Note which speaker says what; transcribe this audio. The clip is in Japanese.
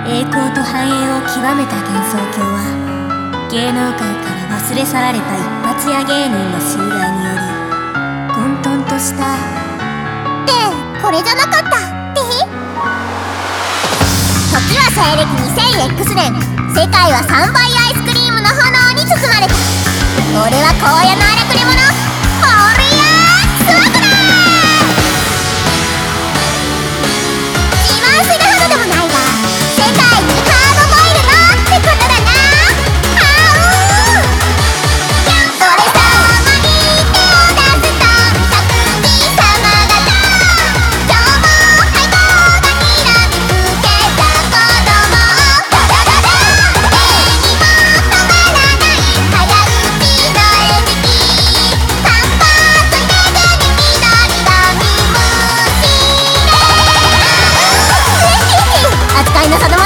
Speaker 1: 栄光と繁栄を極めた幻想郷は芸能界から忘れ去られた一発屋芸人の襲来により混沌とした
Speaker 2: ってこれじゃなかったって時は西暦 2000X 年、世界は3倍アイスクリームの炎に包まれた。俺は荒野の荒くれ者ホーリアースワグだ。自慢するほどでもないが世界にハードボイルのってことだな。俺様に手を出すと匠様が今日も背後がにらみつけた子供をダダダダ絵にも止まらない早打ちの餌食パンパートめげに緑のミムシ扱いの定